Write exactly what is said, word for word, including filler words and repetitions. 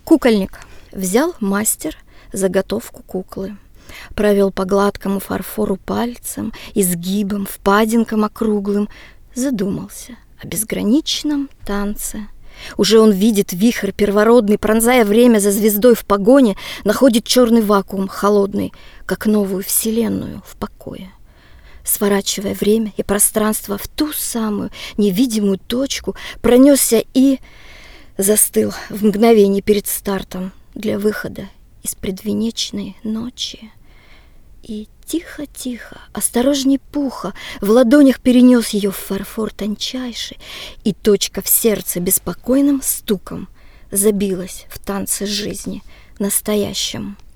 Кукольник. Взял мастер заготовку куклы. Провел по гладкому фарфору пальцем, изгибом, впадинкам округлым. Задумался о безграничном танце. Уже он видит вихрь первородный, пронзая время за звездой в погоне, находит черный вакуум холодный, как новую вселенную в покое. Сворачивая время и пространство в ту самую невидимую точку, пронесся и застыл в мгновение перед стартом для выхода из предвенечной ночи. И тихо-тихо, осторожней пуха, в ладонях перенес ее в фарфор тончайший, и точка в сердце беспокойным стуком забилась в танце жизни настоящем.